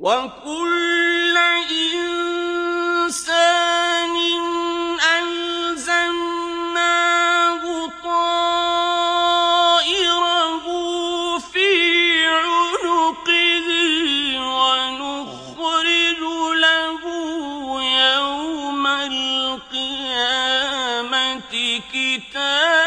وكل إنسان ألزمناه طائره في عنقه ونخرج له يوم القيامة كتابا